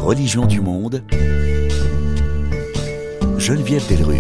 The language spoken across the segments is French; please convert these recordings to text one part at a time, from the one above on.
religions du monde, Geneviève Delrue.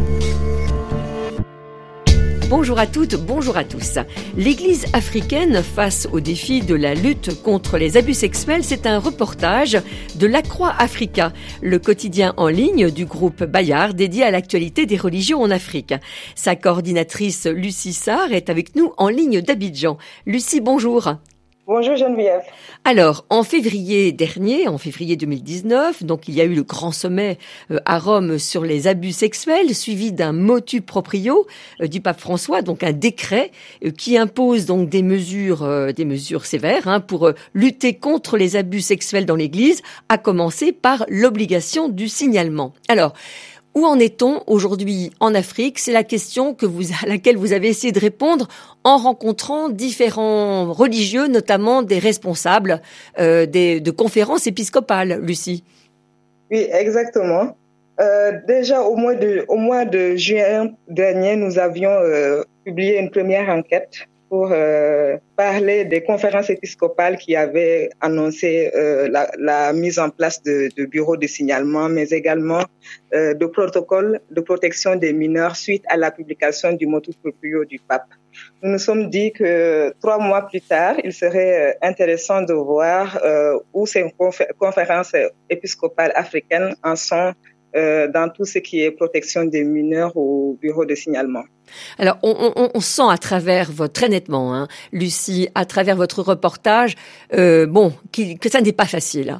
Bonjour à toutes, bonjour à tous. L'Église africaine face au défi de la lutte contre les abus sexuels, c'est un reportage de La Croix Africa, le quotidien en ligne du groupe Bayard dédié à l'actualité des religions en Afrique. Sa coordinatrice Lucie Sarr est avec nous en ligne d'Abidjan. Lucie, bonjour. Bonjour Geneviève. Alors, en février dernier, en février 2019, donc il y a eu le grand sommet à Rome sur les abus sexuels, suivi d'un motu proprio du pape François, donc un décret qui impose donc des mesures sévères pour lutter contre les abus sexuels dans l'Église, à commencer par l'obligation du signalement. Alors, où en est-on aujourd'hui en Afrique? C'est la question à laquelle vous avez essayé de répondre en rencontrant différents religieux, notamment des responsables de conférences épiscopales, Lucie. Oui, exactement. Déjà au mois de juin dernier, nous avions publié une première enquête pour parler des conférences épiscopales qui avaient annoncé la mise en place de bureaux de signalement, mais également de protocoles de protection des mineurs suite à la publication du motu proprio du pape. Nous nous sommes dit que 3 mois plus tard, il serait intéressant de voir où ces conférences épiscopales africaines en sont dans tout ce qui est protection des mineurs au bureau de signalement. Alors, on sent à travers très nettement, Lucie, à travers votre reportage, que ça n'est pas facile,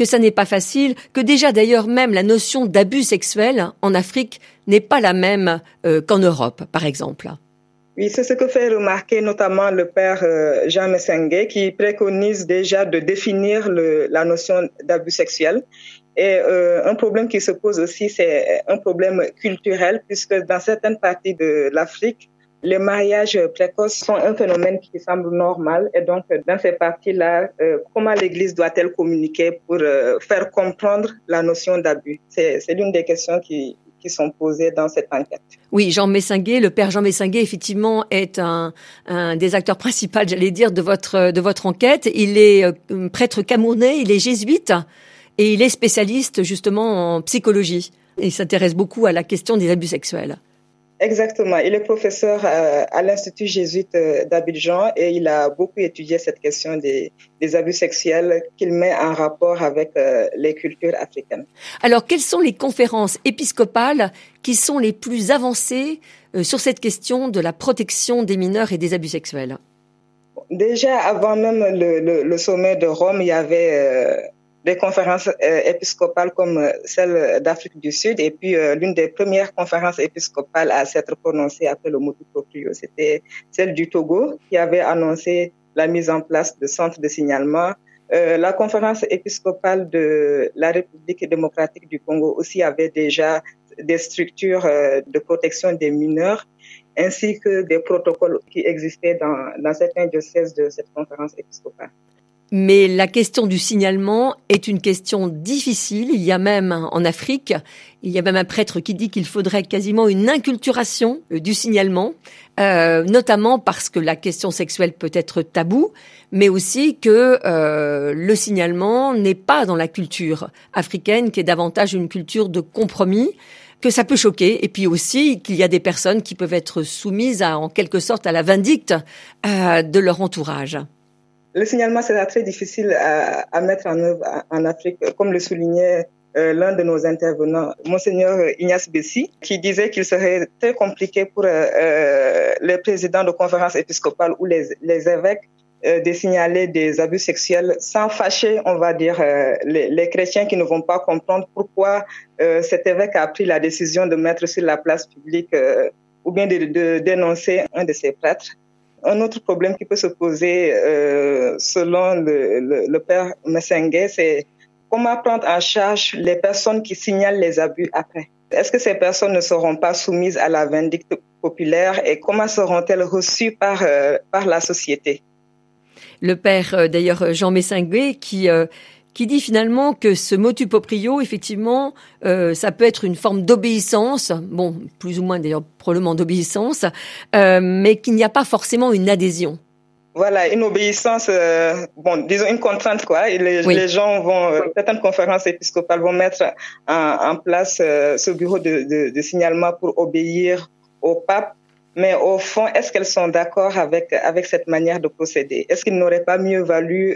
que déjà d'ailleurs même la notion d'abus sexuel en Afrique n'est pas la même qu'en Europe, par exemple. Oui, c'est ce que fait remarquer notamment le père Jean Messengue, qui préconise déjà de définir la notion d'abus sexuel. Et un problème qui se pose aussi, c'est un problème culturel, puisque dans certaines parties de l'Afrique, les mariages précoces sont un phénomène qui semble normal. Et donc, dans ces parties-là, comment l'Église doit-elle communiquer pour faire comprendre la notion d'abus? C'est l'une des questions qui sont posées dans cette enquête. Oui, le père Jean Messengue, effectivement, est un des acteurs principaux, j'allais dire, de votre enquête. Il est prêtre camerounais, il est jésuite. Et il est spécialiste justement en psychologie. Et il s'intéresse beaucoup à la question des abus sexuels. Exactement. Il est professeur à l'Institut jésuite d'Abidjan et il a beaucoup étudié cette question des abus sexuels qu'il met en rapport avec les cultures africaines. Alors, quelles sont les conférences épiscopales qui sont les plus avancées sur cette question de la protection des mineurs et des abus sexuels? Déjà, avant même le sommet de Rome, il y avait des conférences épiscopales comme celle d'Afrique du Sud. Et puis, l'une des premières conférences épiscopales à s'être prononcée après le motu proprio, c'était celle du Togo, qui avait annoncé la mise en place de centres de signalement. La conférence épiscopale de la République démocratique du Congo aussi avait déjà des structures de protection des mineurs, ainsi que des protocoles qui existaient dans certains diocèses de cette conférence épiscopale. Mais la question du signalement est une question difficile. Il y a même en Afrique, il y a même un prêtre qui dit qu'il faudrait quasiment une inculturation du signalement, notamment parce que la question sexuelle peut être taboue, mais aussi que le signalement n'est pas dans la culture africaine, qui est davantage une culture de compromis, que ça peut choquer, et puis aussi qu'il y a des personnes qui peuvent être soumises en quelque sorte à la vindicte de leur entourage. Le signalement sera très difficile à mettre en œuvre en Afrique, comme le soulignait l'un de nos intervenants, Monseigneur Ignace Bessi, qui disait qu'il serait très compliqué pour les présidents de conférences épiscopales ou les évêques de signaler des abus sexuels sans fâcher, on va dire, les chrétiens qui ne vont pas comprendre pourquoi cet évêque a pris la décision de mettre sur la place publique ou bien de dénoncer un de ses prêtres. Un autre problème qui peut se poser selon le père Messengue, c'est comment prendre en charge les personnes qui signalent les abus après. Est-ce que ces personnes ne seront pas soumises à la vindicte populaire et comment seront-elles reçues par la société? Le père, d'ailleurs, Jean Messengue, qui dit finalement que ce motu proprio, effectivement, ça peut être une forme d'obéissance, bon, plus ou moins d'ailleurs probablement d'obéissance, mais qu'il n'y a pas forcément une adhésion. Voilà, une obéissance, disons une contrainte, quoi. Et les gens vont, certaines conférences épiscopales vont mettre en place ce bureau de signalement pour obéir au pape. Mais au fond, est-ce qu'elles sont d'accord avec cette manière de procéder? Est-ce qu'il n'aurait pas mieux valu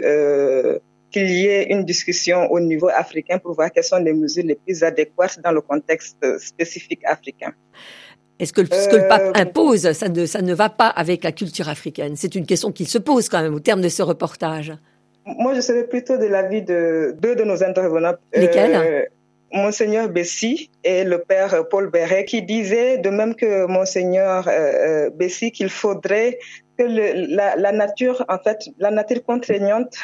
qu'il y ait une discussion au niveau africain pour voir quelles sont les mesures les plus adéquates dans le contexte spécifique africain? Est-ce que ce que le pape impose, ça ne va pas avec la culture africaine? C'est une question qu'il se pose quand même au terme de ce reportage. Moi, je serais plutôt de l'avis de deux de nos intervenants. Lesquels? Monseigneur Bessy et le père Paul Béret, qui disaient, de même que Monseigneur Bessy, qu'il faudrait que la nature contraignante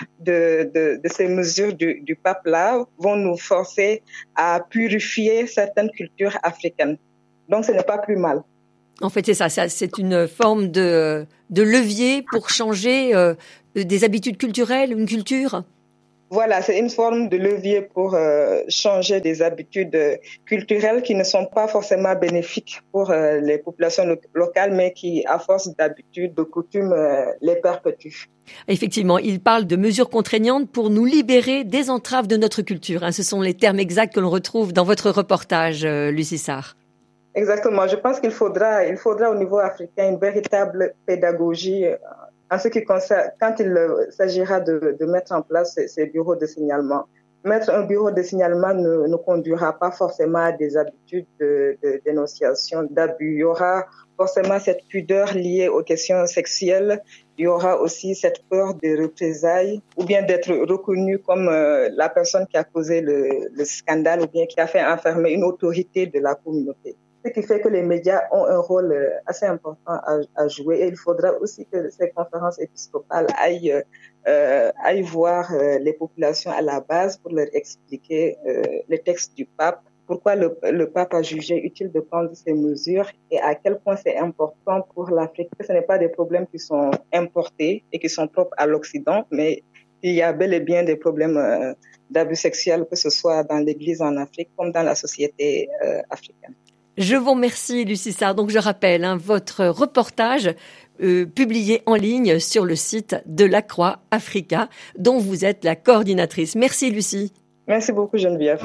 de ces mesures du pape là vont nous forcer à purifier certaines cultures africaines. Donc, ce n'est pas plus mal. En fait, c'est ça. C'est une forme de levier pour changer des habitudes culturelles, une culture. Voilà, c'est une forme de levier pour changer des habitudes culturelles qui ne sont pas forcément bénéfiques pour les populations locales, mais qui, à force d'habitudes, de coutumes, les perpétuent. Effectivement, il parle de mesures contraignantes pour nous libérer des entraves de notre culture. Ce sont les termes exacts que l'on retrouve dans votre reportage, Lucie Sarr. Exactement. Je pense qu'il faudra au niveau africain une véritable pédagogie en ce qui concerne, quand il s'agira de mettre en place ces bureaux de signalement. Mettre un bureau de signalement ne conduira pas forcément à des habitudes de dénonciation, d'abus. Il y aura forcément cette pudeur liée aux questions sexuelles. Il y aura aussi cette peur des représailles ou bien d'être reconnu comme la personne qui a causé le scandale ou bien qui a fait enfermer une autorité de la communauté. Ce qui fait que les médias ont un rôle assez important à jouer. Et il faudra aussi que ces conférences épiscopales aillent voir les populations à la base pour leur expliquer les textes du pape, pourquoi le pape a jugé utile de prendre ces mesures et à quel point c'est important pour l'Afrique. Ce n'est pas des problèmes qui sont importés et qui sont propres à l'Occident, mais il y a bel et bien des problèmes d'abus sexuels, que ce soit dans l'Église en Afrique comme dans la société africaine. Je vous remercie, Lucie Sarr. Donc, je rappelle votre reportage publié en ligne sur le site de la Croix Africa, dont vous êtes la coordinatrice. Merci, Lucie. Merci beaucoup, Geneviève.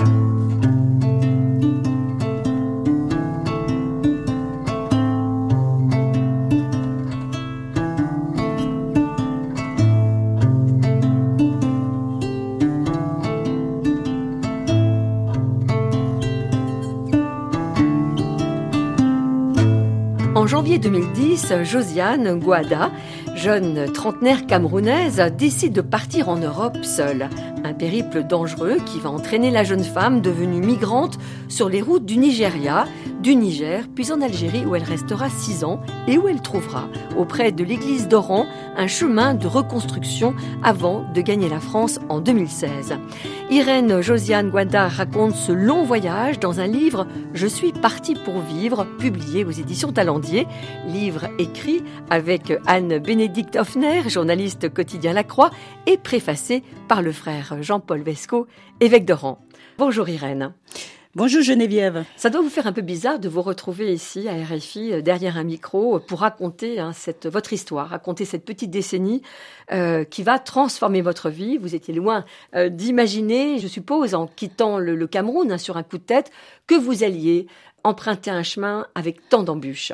En janvier 2010, Josiane Gouada, jeune trentenaire camerounaise, décide de partir en Europe seule. Un périple dangereux qui va entraîner la jeune femme devenue migrante sur les routes du Nigeria, du Niger, puis en Algérie où elle restera 6 ans et où elle trouvera, auprès de l'église d'Oran, un chemin de reconstruction avant de gagner la France en 2016. Irène Josiane Gouada raconte ce long voyage dans un livre « Je suis partie pour vivre » publié aux éditions Talendier. Livre écrit avec Anne-Bénédicte Hoffner, journaliste quotidien La Croix, et préfacé par le frère Jean-Paul Vesco, évêque d'Oran. Bonjour Irène. Bonjour Geneviève. Ça doit vous faire un peu bizarre de vous retrouver ici à RFI derrière un micro pour raconter votre histoire, raconter cette petite décennie qui va transformer votre vie. Vous étiez loin d'imaginer, je suppose, en quittant le Cameroun sur un coup de tête, que vous alliez emprunter un chemin avec tant d'embûches.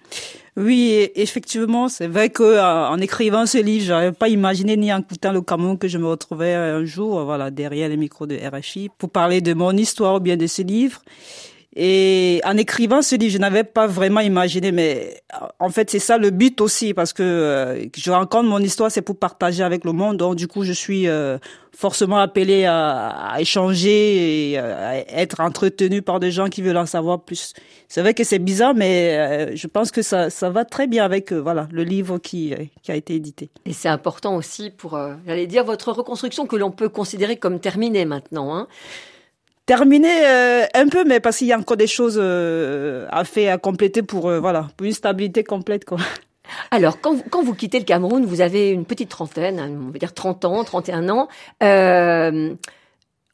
Oui, effectivement, c'est vrai que en écrivant ce livre, j'avais pas imaginé ni en quittant le Cameroun que je me retrouvais un jour, derrière les micros de RFI pour parler de mon histoire ou bien de ce livre. Et en écrivant ce livre, je n'avais pas vraiment imaginé, mais en fait, c'est ça le but aussi, parce que je raconte mon histoire, c'est pour partager avec le monde. Donc, du coup, je suis forcément appelée à échanger et à être entretenue par des gens qui veulent en savoir plus. C'est vrai que c'est bizarre, mais je pense que ça va très bien avec le livre qui a été édité. Et c'est important aussi pour, votre reconstruction que l'on peut considérer comme terminée maintenant, Terminé un peu, mais parce qu'il y a encore des choses à compléter pour une stabilité complète, quoi. Alors, quand vous quittez le Cameroun, vous avez une petite trentaine, on va dire 30 ans, 31 ans.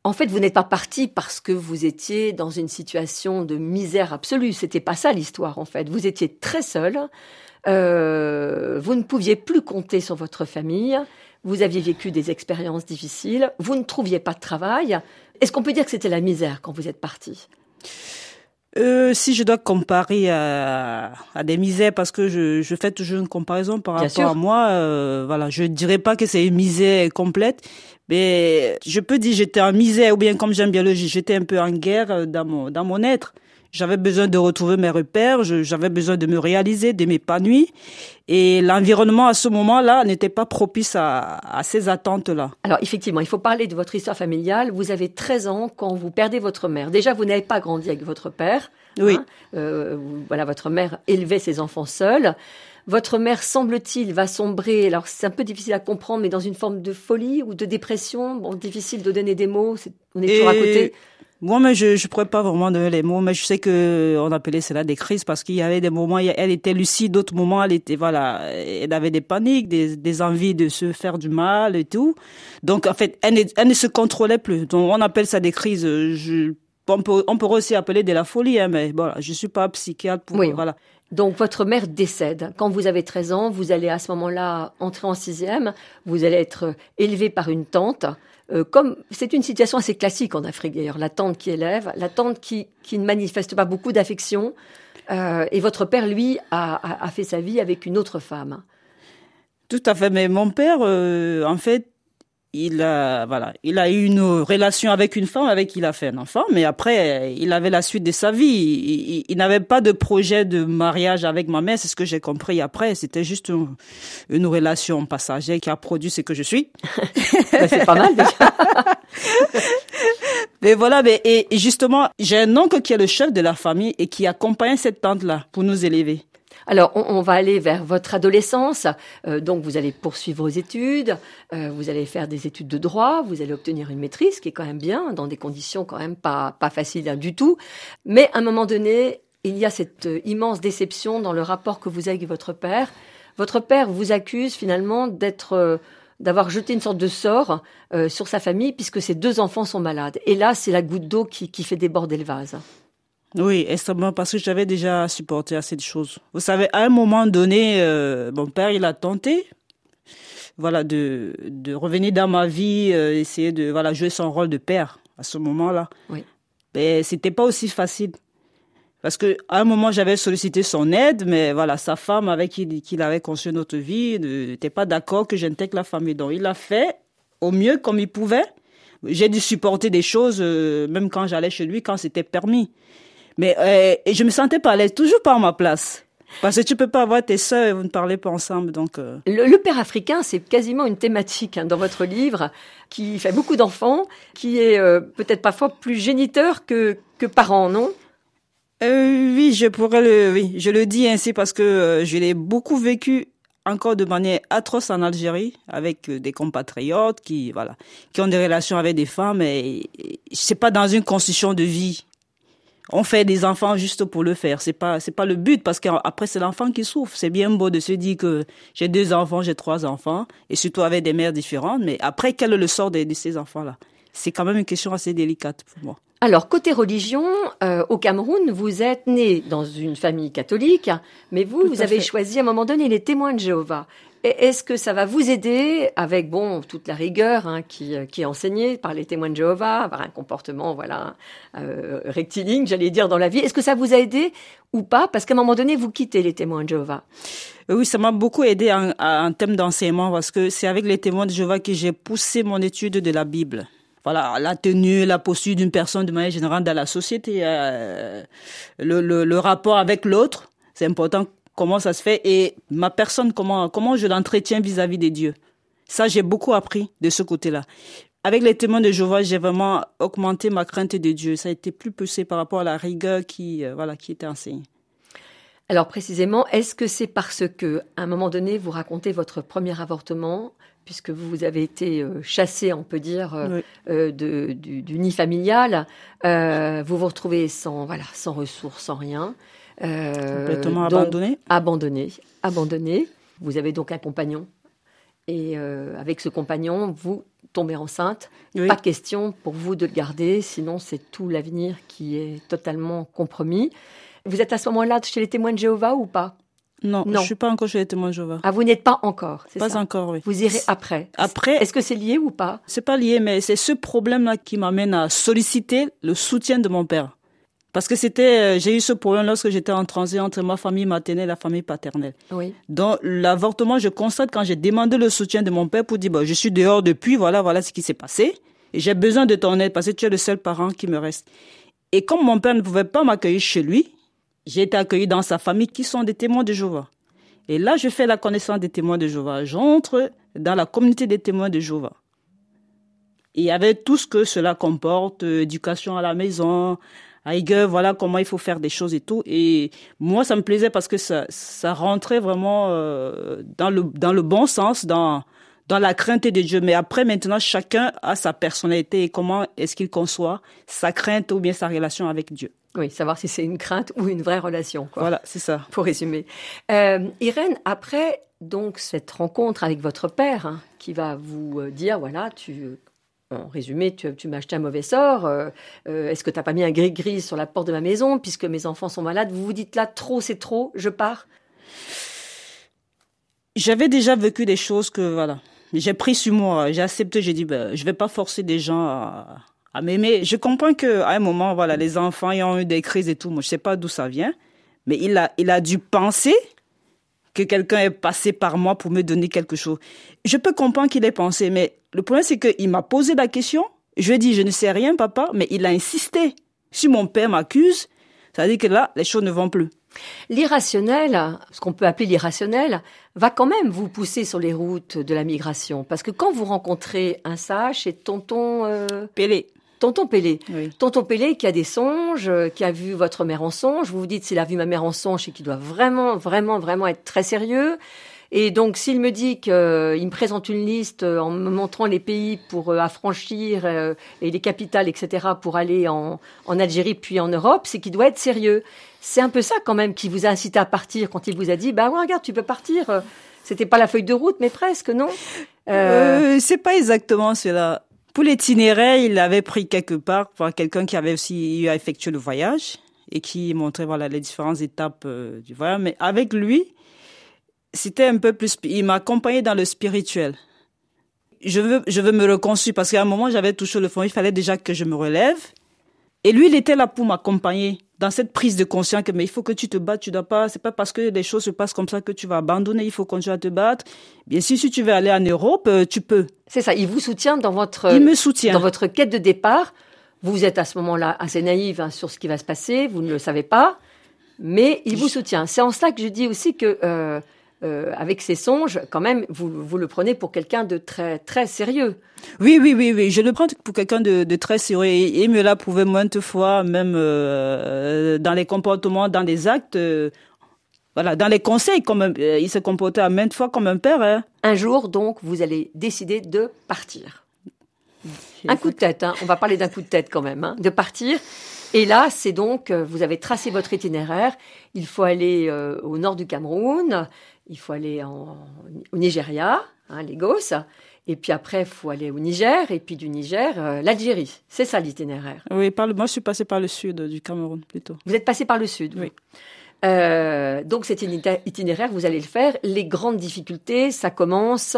En fait, vous n'êtes pas parti parce que vous étiez dans une situation de misère absolue. C'était pas ça l'histoire, en fait. Vous étiez très seul. Vous ne pouviez plus compter sur votre famille. Vous aviez vécu des expériences difficiles. Vous ne trouviez pas de travail. Est-ce qu'on peut dire que c'était la misère quand vous êtes parti? Si je dois comparer à des misères, parce que je fais toujours une comparaison par rapport à moi, voilà, je dirais pas que c'est une misère complète, mais je peux dire j'étais en misère, ou bien comme j'aime bien le dire, j'étais un peu en guerre dans mon être. J'avais besoin de retrouver mes repères, j'avais besoin de me réaliser, de m'épanouir. Et l'environnement à ce moment-là n'était pas propice à ces attentes-là. Alors effectivement, il faut parler de votre histoire familiale. Vous avez 13 ans quand vous perdez votre mère. Déjà, vous n'avez pas grandi avec votre père. Oui. Voilà, votre mère élevait ses enfants seule. Votre mère, semble-t-il, va sombrer, alors c'est un peu difficile à comprendre, mais dans une forme de folie ou de dépression. Bon, difficile de donner des mots, on est toujours à côté. Moi, mais je pourrais pas vraiment donner les mots, mais je sais que on appelait cela des crises parce qu'il y avait des moments, elle était lucide, d'autres moments, elle avait des paniques, des envies de se faire du mal et tout. Donc, en fait, elle ne se contrôlait plus. Donc, on appelle ça des crises. On peut aussi appeler de la folie, hein, mais voilà, je suis pas psychiatre pour, oui. Voilà. Donc, votre mère décède. Quand vous avez 13 ans, vous allez à ce moment-là entrer en 6e. Vous allez être élevé par une tante. Comme c'est une situation assez classique en Afrique d'ailleurs, la tante qui élève, la tante qui ne manifeste pas beaucoup d'affection, et votre père, lui, a fait sa vie avec une autre femme. Tout à fait, mais mon père, en fait, il a eu une relation avec une femme avec qui il a fait un enfant, mais après, il avait la suite de sa vie. Il n'avait pas de projet de mariage avec ma mère, c'est ce que j'ai compris après. C'était juste une relation passagère qui a produit ce que je suis. C'est pas mal déjà. Mais voilà, et justement, j'ai un oncle qui est le chef de la famille et qui accompagne cette tante-là pour nous élever. Alors, on va aller vers votre adolescence. Donc, vous allez poursuivre vos études. Vous allez faire des études de droit. Vous allez obtenir une maîtrise, qui est quand même bien, dans des conditions quand même pas faciles hein, du tout. Mais à un moment donné, il y a cette immense déception dans le rapport que vous avez avec votre père. Votre père vous accuse finalement d'avoir jeté une sorte de sort sur sa famille, puisque ses 2 enfants sont malades. Et là, c'est la goutte d'eau qui fait déborder le vase. Oui, extrêmement, parce que j'avais déjà supporté assez de choses. Vous savez, à un moment donné, mon père, il a tenté, voilà, de revenir dans ma vie, essayer de, voilà, jouer son rôle de père à ce moment-là. Oui. Mais c'était pas aussi facile. Parce que, à un moment, j'avais sollicité son aide, mais voilà, sa femme avec qui il avait conçu notre vie n'était pas d'accord que j'intègre la famille. Donc, il l'a fait au mieux comme il pouvait. J'ai dû supporter des choses, même quand j'allais chez lui, quand c'était permis. Mais et je me sentais pas à l'aise, toujours pas à ma place. Parce que tu peux pas avoir tes sœurs et vous ne parlez pas ensemble, donc. Le père africain, c'est quasiment une thématique hein, dans votre livre, qui fait beaucoup d'enfants, qui est peut-être parfois plus géniteur que parent, non? Oui, je le dis ainsi parce que je l'ai beaucoup vécu encore de manière atroce en Algérie avec des compatriotes qui ont des relations avec des femmes et c'est pas dans une constitution de vie. On fait des enfants juste pour le faire. C'est pas le but parce qu'après c'est l'enfant qui souffre. C'est bien beau de se dire que j'ai 2 enfants, j'ai 3 enfants et surtout avec des mères différentes. Mais après, quel est le sort de ces enfants-là? C'est quand même une question assez délicate pour moi. Alors, côté religion, au Cameroun, vous êtes né dans une famille catholique, mais vous avez choisi à un moment donné les témoins de Jéhovah. Et est-ce que ça va vous aider avec toute la rigueur hein, qui est enseignée par les témoins de Jéhovah, avoir un comportement rectiligne, j'allais dire dans la vie. Est-ce que ça vous a aidé ou pas? Parce qu'à un moment donné, vous quittez les témoins de Jéhovah. Oui, ça m'a beaucoup aidé en termes d'enseignement parce que c'est avec les témoins de Jéhovah que j'ai poussé mon étude de la Bible. Voilà, la tenue, la posture d'une personne de manière générale dans la société, le rapport avec l'autre, c'est important. Comment ça se fait et ma personne, comment je l'entretiens vis-à-vis des dieux. Ça, j'ai beaucoup appris de ce côté-là. Avec les témoins de Jéhovah, j'ai vraiment augmenté ma crainte de Dieu. Ça a été plus poussé par rapport à la rigueur qui était enseignée. Alors précisément, est-ce que c'est parce que, à un moment donné, vous racontez votre premier avortement, puisque vous avez été chassé, on peut dire, oui. du nid familial, vous vous retrouvez sans ressources, sans rien. Complètement abandonné. Vous avez donc un compagnon. Et avec ce compagnon, vous tombez enceinte. Oui. Pas question pour vous de le garder, sinon c'est tout l'avenir qui est totalement compromis. Vous êtes à ce moment-là chez les témoins de Jéhovah ou pas? Non, Non. je suis pas encore chez les témoins de Jéhovah. Ah, vous n'êtes pas encore, c'est Pas ça? encore, oui. Vous irez après. Après, Est-ce que c'est lié ou pas? c'est pas lié, mais c'est ce problème-là qui m'amène à solliciter le soutien de mon père. Parce que j'ai eu ce problème lorsque j'étais en transit entre ma famille maternelle et la famille paternelle. Oui. Dans l'avortement, je constate quand j'ai demandé le soutien de mon père pour dire, je suis dehors depuis, voilà ce qui s'est passé. Et j'ai besoin de ton aide parce que tu es le seul parent qui me reste. Et comme mon père ne pouvait pas m'accueillir chez lui, j'ai été accueillie dans sa famille qui sont des témoins de Jéhovah. Et là, je fais la connaissance des témoins de Jéhovah. J'entre dans la communauté des témoins de Jéhovah. Et avec tout ce que cela comporte, éducation à la maison, voilà comment il faut faire des choses et tout. Et moi, ça me plaisait parce que ça rentrait vraiment dans le bon sens, dans la crainte de Dieu. Mais après, maintenant, chacun a sa personnalité et comment est-ce qu'il conçoit sa crainte ou bien sa relation avec Dieu. Oui, savoir si c'est une crainte ou une vraie relation, quoi. Voilà, c'est ça. Pour résumer. Irène, après donc cette rencontre avec votre père, qui va vous dire, voilà, en résumé, tu m'as acheté un mauvais sort, est-ce que tu n'as pas mis un gris-gris sur la porte de ma maison, puisque mes enfants sont malades, vous vous dites là, trop, c'est trop, je pars? J'avais déjà vécu des choses que, voilà, j'ai pris sur moi, j'ai accepté, j'ai dit, je vais pas forcer des gens à m'aimer. Je comprends qu'à un moment, voilà, les enfants, ils ont eu des crises et tout, moi je sais pas d'où ça vient, mais il a dû penser que quelqu'un est passé par moi pour me donner quelque chose. Je peux comprendre qu'il ait pensé, mais le problème, c'est qu'il m'a posé la question. Je lui ai dit, je ne sais rien, papa, mais il a insisté. Si mon père m'accuse, ça veut dire que là, les choses ne vont plus. L'irrationnel, ce qu'on peut appeler l'irrationnel, va quand même vous pousser sur les routes de la migration. Parce que quand vous rencontrez un sage, c'est tonton Pélé. Tonton Pélé. Oui. Tonton Pélé qui a des songes, qui a vu votre mère en songe. Vous vous dites, s'il a vu ma mère en songe, c'est qu'il doit vraiment, vraiment, vraiment être très sérieux. Et donc, s'il me dit qu'il me présente une liste en me montrant les pays pour affranchir et les capitales, etc., pour aller en Algérie puis en Europe, c'est qu'il doit être sérieux. C'est un peu ça quand même qui vous a incité à partir quand il vous a dit, ouais, regarde, tu peux partir. C'était pas la feuille de route, mais presque, non? C'est pas exactement cela. Pour l'itinéraire, il avait pris quelque part par quelqu'un qui avait aussi eu à effectuer le voyage et qui montrait les différentes étapes du voyage. Mais avec lui, c'était un peu plus. Il m'a accompagné dans le spirituel. Je veux me reconstruire parce qu'à un moment j'avais touché le fond. Il fallait déjà que je me relève. Et lui, il était là pour m'accompagner dans cette prise de conscience que mais il faut que tu te battes, tu dois pas. C'est pas parce que les choses se passent comme ça que tu vas abandonner. Il faut continuer à te battre. Bien sûr, si tu veux aller en Europe, tu peux. C'est ça. Il vous soutient dans votre. Il me soutient dans votre quête de départ. Vous êtes à ce moment-là assez naïve sur ce qui va se passer. Vous ne le savez pas, mais il vous soutient. C'est en cela que je dis aussi que. Avec ces songes, quand même, vous le prenez pour quelqu'un de très, très sérieux. Oui. Je le prends pour quelqu'un de très sérieux. Et il me l'a prouvé maintes fois, même dans les comportements, dans les actes. Dans les conseils, il se comportait à maintes fois comme un père. Hein. Un jour, donc, vous allez décider de partir. Un coup de tête, on va parler d'un coup de tête quand même, de partir. Et là, c'est donc, vous avez tracé votre itinéraire. Il faut aller au nord du Cameroun. Il faut aller au Nigeria, Lagos, et puis après, il faut aller au Niger, et puis du Niger, l'Algérie. C'est ça l'itinéraire. Oui, moi, je suis passée par le sud du Cameroun, plutôt. Vous êtes passé par le sud, oui. Donc, cet itinéraire, vous allez le faire. Les grandes difficultés, ça commence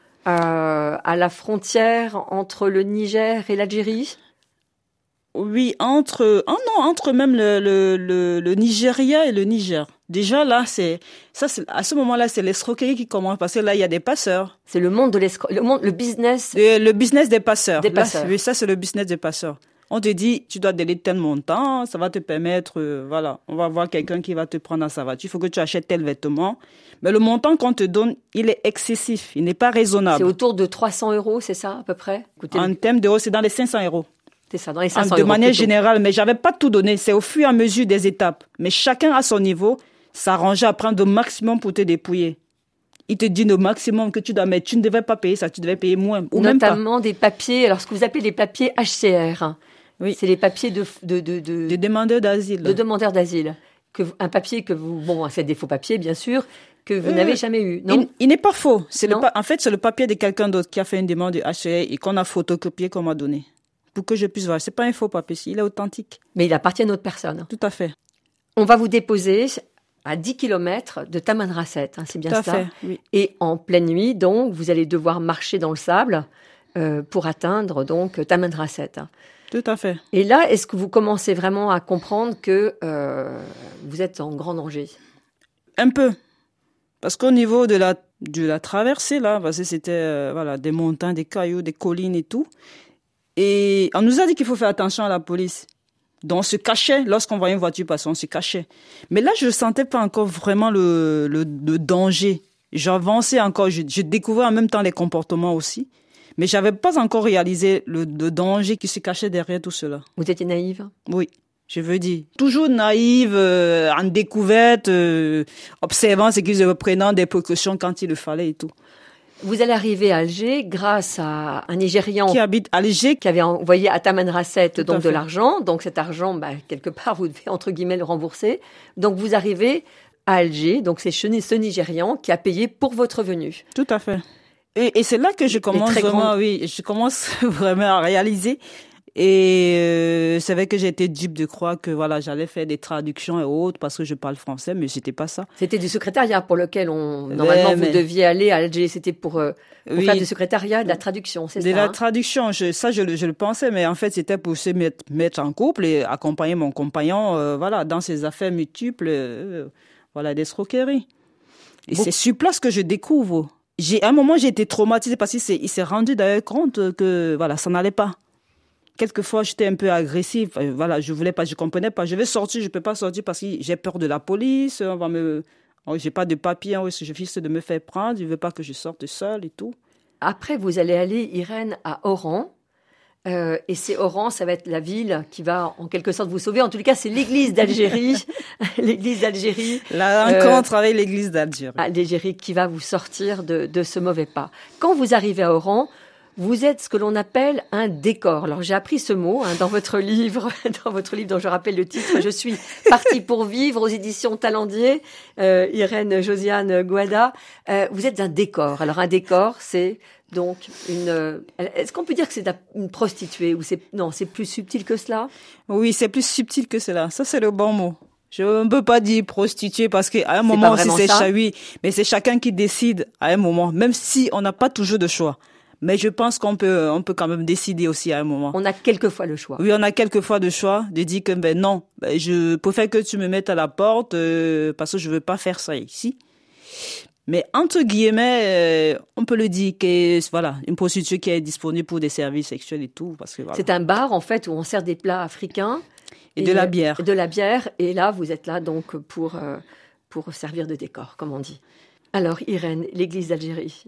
à la frontière entre le Niger et l'Algérie. Oui, entre même le Nigeria et le Niger. Déjà là, à ce moment-là, c'est l'escroquerie qui commence parce que là, il y a des passeurs. C'est le monde de le business. Le business des passeurs. Des passeurs. Là, oui, ça c'est le business des passeurs. On te dit, tu dois donner tel montant, ça va te permettre, on va voir quelqu'un qui va te prendre dans sa voiture. Il faut que tu achètes tel vêtement. Mais le montant qu'on te donne, il est excessif, il n'est pas raisonnable. C'est autour de 300 €, c'est ça à peu près? Écoutez, en termes d'euros, c'est dans les 500 €. C'est ça, dans les 500 de € manière plutôt. générale, mais j'avais pas tout donné. C'est au fur et à mesure des étapes. Mais chacun à son niveau s'arrangeait à prendre le maximum pour te dépouiller. Il te dit le maximum que tu dois mettre. Tu ne devais pas payer ça, tu devais payer moins. Ou notamment même pas. Des papiers, alors ce que vous appelez les papiers HCR. Oui. C'est les papiers de demandeurs d'asile. De demandeurs d'asile. Un papier que c'est des faux papiers, bien sûr, que vous n'avez jamais eu, non? Il n'est pas faux. Non. En fait, c'est le papier de quelqu'un d'autre qui a fait une demande de HCR et qu'on a photocopié, qu'on m'a donné. Pour que je puisse voir. C'est pas un faux papier, il est authentique. Mais il appartient à une autre personne. Tout à fait. On va vous déposer à 10 km de Tamanrasset, hein, c'est bien ça? Tout à fait, oui. Et en pleine nuit, donc, vous allez devoir marcher dans le sable pour atteindre donc Tamanrasset. Tout à fait. Et là, est-ce que vous commencez vraiment à comprendre que vous êtes en grand danger? Un peu. Parce qu'au niveau de la traversée, là, parce que c'était des montagnes, des cailloux, des collines et tout. Et on nous a dit qu'il faut faire attention à la police. Donc on se cachait, lorsqu'on voyait une voiture passer, on se cachait. Mais là, je ne sentais pas encore vraiment le danger. J'avançais encore, je découvrais en même temps les comportements aussi. Mais je n'avais pas encore réalisé le danger qui se cachait derrière tout cela. Vous étiez naïve? Oui, je veux dire. Toujours naïve, en découverte, observant ce qu'ils prenant des précautions quand il le fallait et tout. Vous allez arriver à Alger grâce à un Nigérian qui habite à Alger, qui avait envoyé à Tamanrasset donc de fait. l'argent. Donc cet argent, quelque part, vous devez entre guillemets le rembourser. Donc vous arrivez à Alger. Donc c'est ce Nigérian qui a payé pour votre venue. Tout à fait. Et c'est là que je commence vraiment à réaliser. Et c'est vrai que j'ai été dupe de croire que j'allais faire des traductions et autres parce que je parle français, mais c'était pas ça. C'était du secrétariat pour lequel normalement vous deviez aller à Alger. C'était pour faire du secrétariat, de la traduction, c'est ça? De la traduction, je le pensais, mais en fait c'était pour se mettre en couple et accompagner mon compagnon, dans ses affaires multiples, d'escroquerie. Et c'est sur place que je découvre. À un moment j'ai été traumatisée parce qu'il s'est rendu d'ailleurs compte que ça n'allait pas. Quelquefois, j'étais un peu agressive. Je voulais pas, je comprenais pas. Je vais sortir, je peux pas sortir parce que j'ai peur de la police. J'ai pas de papier, je risque de me faire prendre. Je veux pas que je sorte seule et tout. Après, vous allez aller, Irène, à Oran. Et c'est Oran, ça va être la ville qui va en quelque sorte vous sauver. En tout cas, c'est l'église d'Algérie. L'église d'Algérie. La rencontre avec l'église d'Algérie. Algérie qui va vous sortir de ce mauvais pas. Quand vous arrivez à Oran, vous êtes ce que l'on appelle un décor. Alors j'ai appris ce mot dans votre livre dont je rappelle le titre. Je suis partie pour vivre aux éditions Talendier, Irène Josiane Guada. Vous êtes un décor. Alors un décor, c'est donc Est-ce qu'on peut dire que c'est une prostituée ou c'est plus subtil que cela? Oui, c'est plus subtil que cela. Ça c'est le bon mot. Je ne peux pas dire prostituée parce qu'à un moment aussi mais c'est chacun qui décide à un moment, même si on n'a pas toujours de choix. Mais je pense qu'on peut quand même décider aussi à un moment. On a quelquefois le choix. Oui, on a quelquefois le choix de dire que non, je préfère que tu me mettes à la porte parce que je veux pas faire ça ici. Mais entre guillemets, on peut le dire que une prostituée qui est disponible pour des services sexuels et tout parce que C'est un bar en fait où on sert des plats africains et de la bière. De la bière et là vous êtes là donc pour servir de décor comme on dit. Alors Irène, l'église d'Algérie.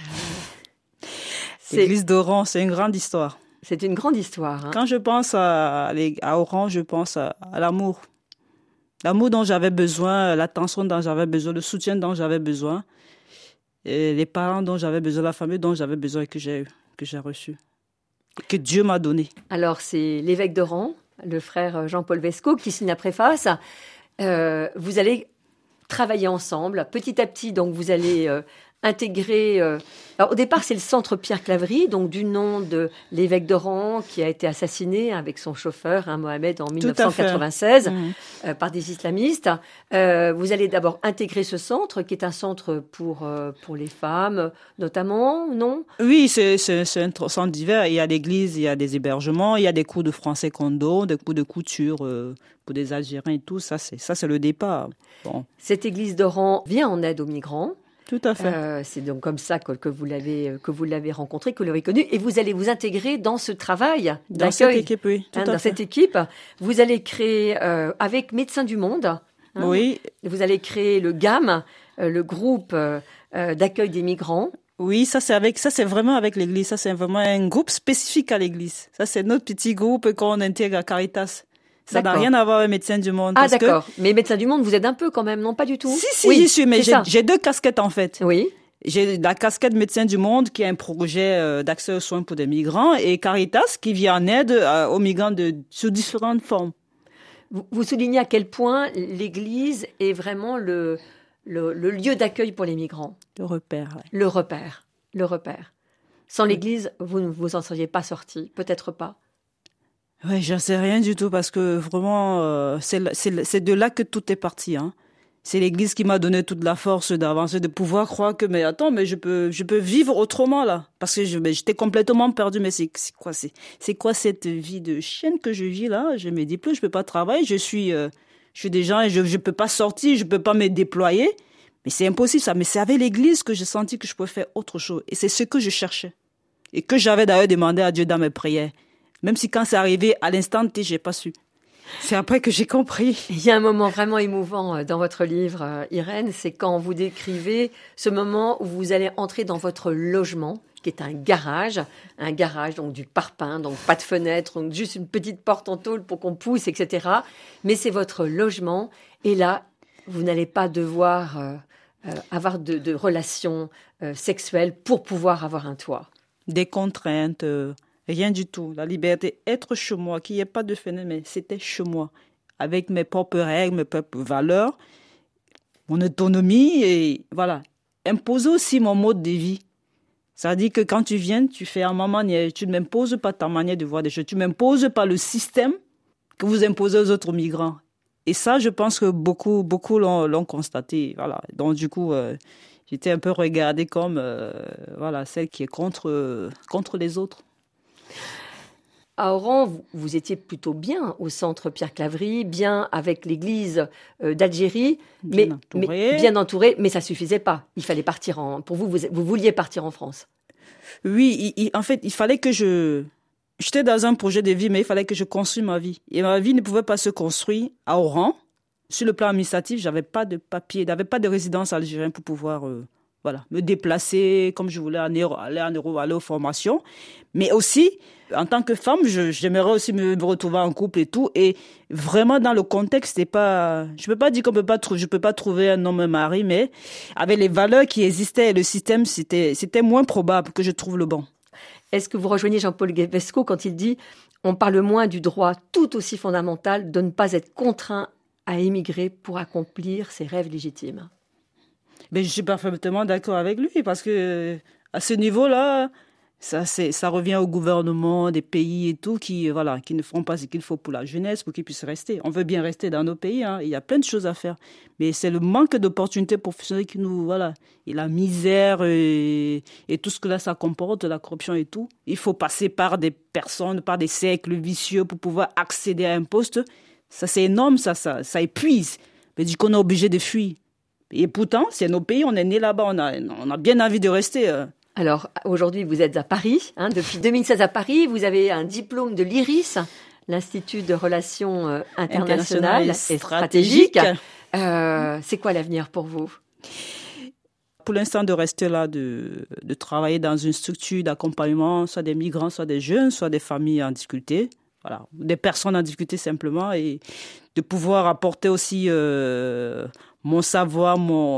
L'église d'Oran, c'est une grande histoire. C'est une grande histoire. Quand je pense à Oran, je pense à l'amour. L'amour dont j'avais besoin, l'attention dont j'avais besoin, le soutien dont j'avais besoin, et les parents dont j'avais besoin, la famille dont j'avais besoin et que j'ai reçu, que Dieu m'a donné. Alors c'est l'évêque d'Oran, le frère Jean-Paul Vesco, qui signe la préface. Vous allez travailler ensemble. Petit à petit, donc vous allez intégrer. Alors, au départ, c'est le centre Pierre Claverie, donc du nom de l'évêque d'Oran qui a été assassiné avec son chauffeur, Mohamed, en 1996 par des islamistes. Vous allez d'abord intégrer ce centre, qui est un centre pour les femmes, notamment, non? Oui, c'est un centre divers. Il y a l'église, il y a des hébergements, il y a des cours de français qu'on donne, des cours de couture pour des Algériens et tout. Ça, c'est le départ. Bon. Cette église d'Oran vient en aide aux migrants. Tout à fait. C'est donc comme ça que vous l'avez rencontré, que vous l'avez connu, et vous allez vous intégrer dans ce travail d'accueil. Dans cette équipe, oui. Cette équipe, vous allez créer avec Médecins du Monde. Oui. Vous allez créer le GAM, le groupe d'accueil des migrants. Oui, ça c'est vraiment avec l'Église. Ça c'est vraiment un groupe spécifique à l'Église. Ça c'est notre petit groupe qu'on intègre à Caritas. Ça n'a rien à voir avec Médecins du Monde. Ah, d'accord. Mais Médecins du Monde, vous aidez un peu quand même, non? Pas du tout? Si, oui, j'y suis, mais j'ai deux casquettes en fait. Oui. J'ai la casquette Médecins du Monde, qui est un projet d'accès aux soins pour des migrants, et Caritas, qui vient en aide aux migrants sous différentes formes. Vous soulignez à quel point l'Église est vraiment le lieu d'accueil pour les migrants. Le repère, ouais. Le repère. Sans l'Église, vous ne vous en seriez pas sorti, peut-être pas. Oui, j'en sais rien du tout parce que vraiment, c'est de là que tout est parti. Hein. C'est l'Église qui m'a donné toute la force d'avancer, de pouvoir croire que, mais attends, mais je peux vivre autrement là. Parce que j'étais complètement perdue. Mais c'est quoi cette vie de chienne que je vis là? Je me dis plus, je peux pas travailler, je suis déjà, je peux pas sortir, je peux pas me déployer. Mais c'est impossible ça. Mais c'est avec l'Église que j'ai senti que je pouvais faire autre chose. Et c'est ce que je cherchais. Et que j'avais d'ailleurs demandé à Dieu dans mes prières. Même si quand c'est arrivé à l'instant T, j'ai pas su. C'est après que j'ai compris. Il y a un moment vraiment émouvant dans votre livre, Irène, c'est quand vous décrivez ce moment où vous allez entrer dans votre logement, qui est un garage donc du parpaing, donc pas de fenêtre, donc juste une petite porte en tôle pour qu'on pousse, etc. Mais c'est votre logement, et là, vous n'allez pas devoir avoir de relations sexuelles pour pouvoir avoir un toit. Des contraintes, rien du tout. La liberté, être chez moi, qu'il n'y ait pas de fenêtre, mais c'était chez moi, avec mes propres règles, mes propres valeurs, mon autonomie, et voilà. Imposer aussi mon mode de vie. Ça veut dire que quand tu viens, tu fais à ma manière, tu ne m'imposes pas ta manière de voir des choses, tu ne m'imposes pas le système que vous imposez aux autres migrants. Et ça, je pense que beaucoup l'ont constaté. Voilà. Donc du coup, j'étais un peu regardée comme celle qui est contre les autres. À Oran, vous étiez plutôt bien au centre Pierre Claverie, bien avec l'église d'Algérie, mais bien entouré, mais ça suffisait pas. Il fallait partir pour vous vouliez partir en France. Oui, en fait, il fallait que j'étais dans un projet de vie, mais il fallait que je construise ma vie. Et ma vie ne pouvait pas se construire à Oran. Sur le plan administratif, j'avais pas de papier, j'avais pas de résidence algérienne pour pouvoir me déplacer comme je voulais, aller en Europe, aller aux formations. Mais aussi, en tant que femme, j'aimerais aussi me retrouver en couple et tout. Et vraiment, dans le contexte, je peux pas dire je peux pas trouver un homme, un mari, mais avec les valeurs qui existaient et le système, c'était moins probable que je trouve le bon. Est-ce que vous rejoignez Jean-Paul Guevesco quand il dit « On parle moins du droit tout aussi fondamental de ne pas être contraint à émigrer pour accomplir ses rêves légitimes ». Mais je suis parfaitement d'accord avec lui parce que à ce niveau-là, ça revient au gouvernement des pays et tout qui ne font pas ce qu'il faut pour la jeunesse, pour qu'ils puissent rester. On veut bien rester dans nos pays, hein. Il y a plein de choses à faire. Mais c'est le manque d'opportunités professionnelles qui nous, et la misère et tout ce que là ça comporte, la corruption et tout. Il faut passer par des personnes, par des cercles vicieux pour pouvoir accéder à un poste. Ça c'est énorme, ça épuise. Mais du coup on est obligé de fuir. Et pourtant, c'est nos pays, on est né là-bas, on a bien envie de rester. Alors, aujourd'hui, vous êtes à Paris. Depuis 2016 à Paris, vous avez un diplôme de l'IRIS, l'Institut de Relations Internationales et Stratégiques. C'est quoi l'avenir pour vous ? Pour l'instant, de rester là, de travailler dans une structure d'accompagnement, soit des migrants, soit des jeunes, soit des familles en difficulté. Voilà, des personnes en difficulté simplement, et de pouvoir apporter aussi mon savoir,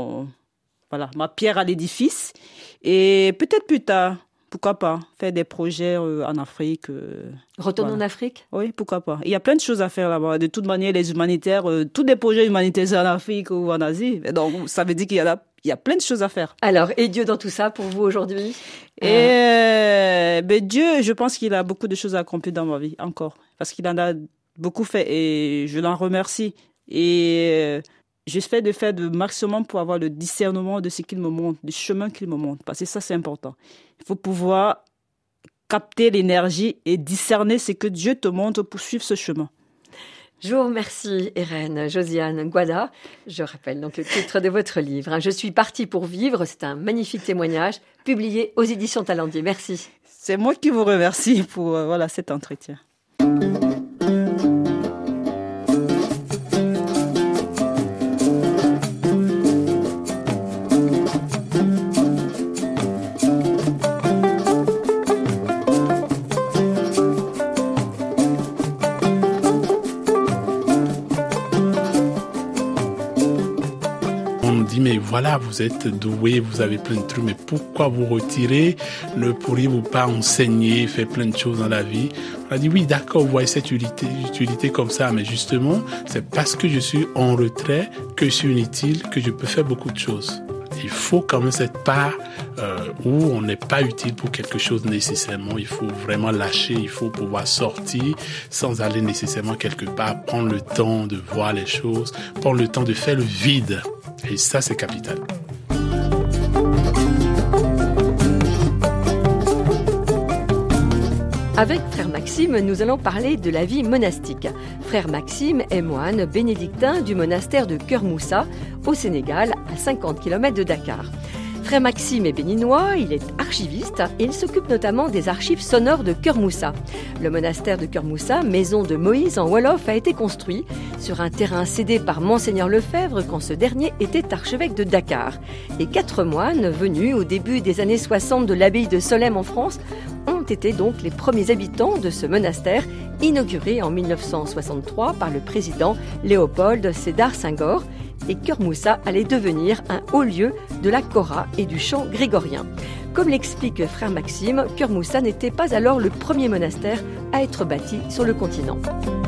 ma pierre à l'édifice. Et peut-être plus tard, pourquoi pas, faire des projets en Afrique. Retourner en Afrique ? Oui, pourquoi pas. Il y a plein de choses à faire là-bas. De toute manière, les humanitaires, tous des projets humanitaires en Afrique ou en Asie. Donc, ça veut dire qu'il y a plein de choses à faire. Alors, et Dieu dans tout ça pour vous aujourd'hui ? Dieu, je pense qu'il a beaucoup de choses à accomplir dans ma vie, encore. Parce qu'il en a beaucoup fait et je l'en remercie. Et j'espère de faire le maximum pour avoir le discernement de ce qu'il me montre, du chemin qu'il me montre. Parce que ça, c'est important. Il faut pouvoir capter l'énergie et discerner ce que Dieu te montre pour suivre ce chemin. Je vous remercie, Irène Josiane Gwada. Je rappelle donc le titre de votre livre. Je suis partie pour vivre. C'est un magnifique témoignage publié aux éditions Talendier. Merci. C'est moi qui vous remercie pour cet entretien. voilà, vous êtes doué, vous avez plein de trucs, mais pourquoi vous retirez? Ne pourriez-vous pas enseigner, faire plein de choses dans la vie? On a dit oui, d'accord, vous voyez cette utilité comme ça, mais justement, c'est parce que je suis en retrait que je suis inutile, que je peux faire beaucoup de choses. Il faut quand même cette part où on n'est pas utile pour quelque chose nécessairement. Il faut vraiment lâcher, il faut pouvoir sortir sans aller nécessairement quelque part, prendre le temps de voir les choses, prendre le temps de faire le vide. Et ça, c'est capital. Avec Frère Maxime, nous allons parler de la vie monastique. Frère Maxime est moine bénédictin du monastère de Kër Moussa, au Sénégal, à 50 km de Dakar. Frère Maxime est béninois, il est archiviste et il s'occupe notamment des archives sonores de Kër Moussa. Le monastère de Kër Moussa, maison de Moïse en Wolof, a été construit sur un terrain cédé par Monseigneur Lefebvre quand ce dernier était archevêque de Dakar. Et 4 moines venus au début des années 60 de l'abbaye de Solesmes en France ont été donc les premiers habitants de ce monastère, inauguré en 1963 par le président Léopold Sédar Senghor. Et Kër Moussa allait devenir un haut lieu de la Kora et du chant grégorien. Comme l'explique Frère Maxime, Kër Moussa n'était pas alors le premier monastère à être bâti sur le continent.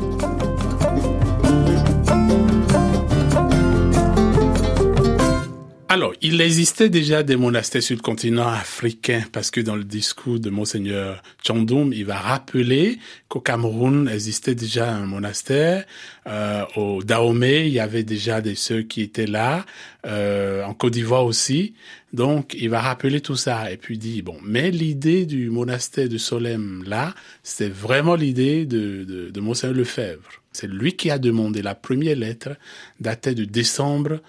Alors, il existait déjà des monastères sur le continent africain parce que dans le discours de Monseigneur Thiandoum, il va rappeler qu'au Cameroun existait déjà un monastère. Au Dahomey, il y avait déjà des sœurs qui étaient là. En Côte d'Ivoire aussi. Donc, il va rappeler tout ça et puis dit, bon, mais l'idée du monastère de Solesmes là, c'est vraiment l'idée de Monseigneur Lefebvre. C'est lui qui a demandé la première lettre, datée de décembre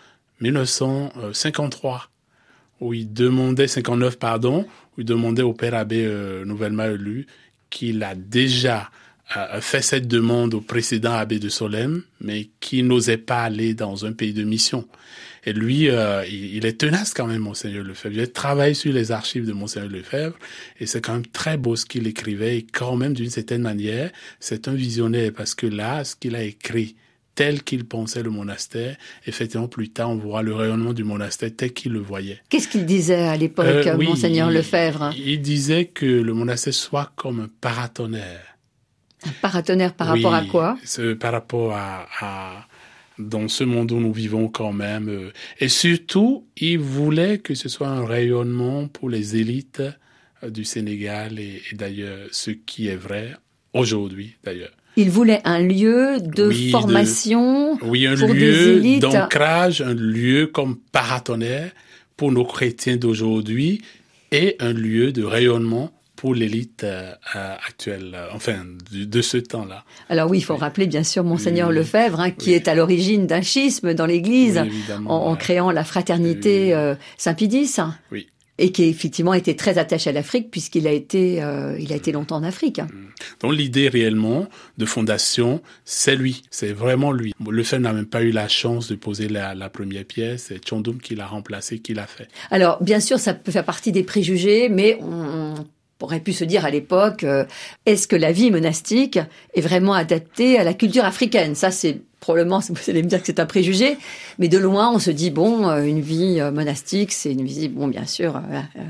1953, où il demandait, 59 pardon, où il demandait au père abbé nouvellement élu qu'il a déjà fait cette demande au précédent abbé de Solesmes, mais qui n'osait pas aller dans un pays de mission. Et lui, il est tenace quand même, Monseigneur Lefebvre. Il a travaillé sur les archives de Monseigneur Lefebvre, et c'est quand même très beau ce qu'il écrivait, et quand même, d'une certaine manière, c'est un visionnaire, parce que là, ce qu'il a écrit, tel qu'il pensait le monastère, effectivement, plus tard, on voit le rayonnement du monastère tel qu'il le voyait. Qu'est-ce qu'il disait à l'époque, Monseigneur Lefebvre? Il disait que le monastère soit comme un paratonnerre. Un paratonnerre par rapport à quoi? Par rapport à dans ce monde où nous vivons quand même. Et surtout, il voulait que ce soit un rayonnement pour les élites du Sénégal et d'ailleurs, ce qui est vrai aujourd'hui, d'ailleurs. Il voulait un lieu de formation pour des élites. Oui, un lieu d'ancrage, un lieu comme paratonnerre pour nos chrétiens d'aujourd'hui et un lieu de rayonnement pour l'élite actuelle, enfin, de ce temps-là. Alors oui, il faut rappeler bien sûr Monseigneur Lefebvre, qui est à l'origine d'un schisme dans l'Église, en créant la fraternité Saint-Pédis. Oui. Et qui effectivement était très attaché à l'Afrique puisqu'il a été longtemps en Afrique. Donc l'idée réellement de fondation, c'est lui, c'est vraiment lui. Lefebvre n'a même pas eu la chance de poser la première pierre, c'est Thiandoum qui l'a remplacé, qui l'a fait. Alors bien sûr, ça peut faire partie des préjugés, mais on aurait pu se dire à l'époque, est-ce que la vie monastique est vraiment adaptée à la culture africaine? Ça, c'est probablement, vous allez me dire que c'est un préjugé, mais de loin, on se dit, bon, une vie monastique, c'est une vie, bon, bien sûr,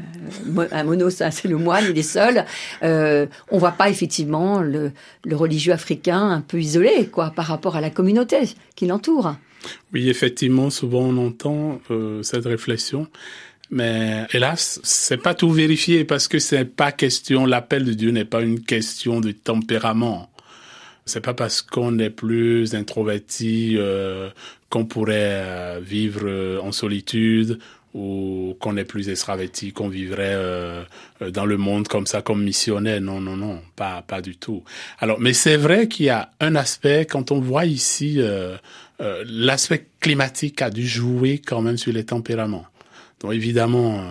un mono, ça, c'est le moine, il est seul. On voit pas, effectivement, le religieux africain un peu isolé, quoi, par rapport à la communauté qui l'entoure. Oui, effectivement, souvent on entend cette réflexion. Mais hélas, c'est pas tout vérifié parce que c'est pas question, l'appel de Dieu n'est pas une question de tempérament. C'est pas parce qu'on est plus introverti qu'on pourrait vivre en solitude ou qu'on est plus extraverti, qu'on vivrait dans le monde comme ça, comme missionnaire. Non, pas du tout. Alors, mais c'est vrai qu'il y a un aspect, quand on voit ici, l'aspect climatique a dû jouer quand même sur les tempéraments. Donc évidemment,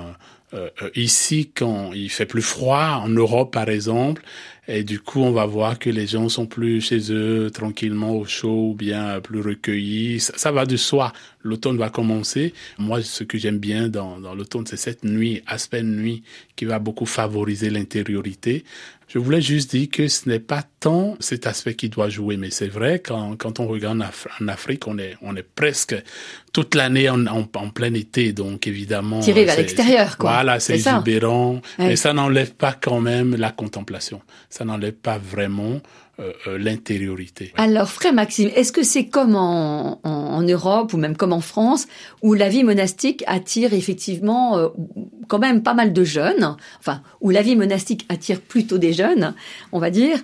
ici, quand il fait plus froid, en Europe par exemple, et du coup on va voir que les gens sont plus chez eux, tranquillement au chaud, ou bien plus recueillis. Ça va de soi. L'automne va commencer. Moi, ce que j'aime bien dans l'automne, c'est cette nuit, aspect nuit, qui va beaucoup favoriser l'intériorité. Je voulais juste dire que ce n'est pas tant cet aspect qui doit jouer, mais c'est vrai, quand on regarde en Afrique, on est presque toute l'année en plein été, donc évidemment... Tiré vers l'extérieur, quoi. Voilà, c'est exubérant, ouais. Mais ça n'enlève pas quand même la contemplation. Ça n'enlève pas vraiment l'intériorité. Alors, frère Maxime, est-ce que c'est comme en Europe ou même comme en France, où la vie monastique attire effectivement quand même pas mal de jeunes, enfin, où la vie monastique attire plutôt des jeunes, on va dire,